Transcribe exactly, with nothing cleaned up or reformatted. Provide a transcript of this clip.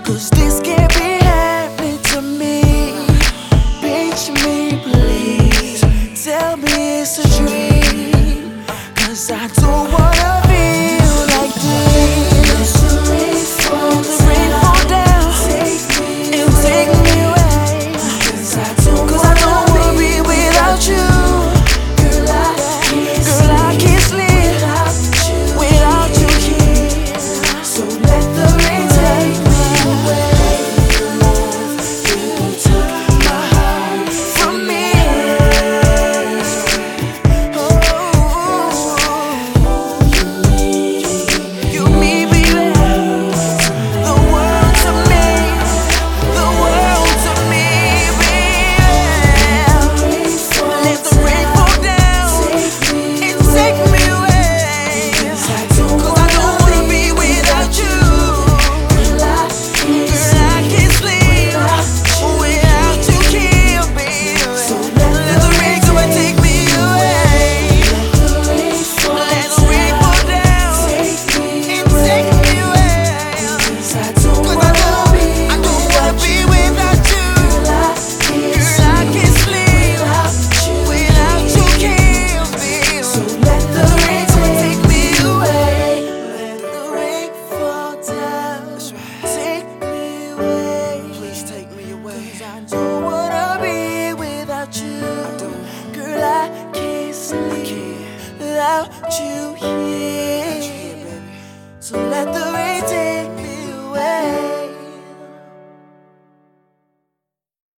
'Cause this can't be happening to me. Reach me, please. Tell me it's a dream. 'Cause I don't wanna feel like this. Let the rain fall down and take me away. 'Cause I don't wanna be without you. Girl, I can't sleep without you here. So let the rain take me away. You took my heart from me. You mean me, the world to me, the world to me, baby. Let the rain fall down and take me away. 'Cause I don't wanna be without you. Girl, I can't sleep without you here, baby. Let the rain come and take me away. Let the rain fall down and take me away. 'Cause I don't wanna be without you. Girl, I can't sleep without you here, baby. So let the rain come and take me away. Let the rain fall down, take me away. Please take me away. 'Cause I don't wanna be without you. Girl, I can't sleep without you here.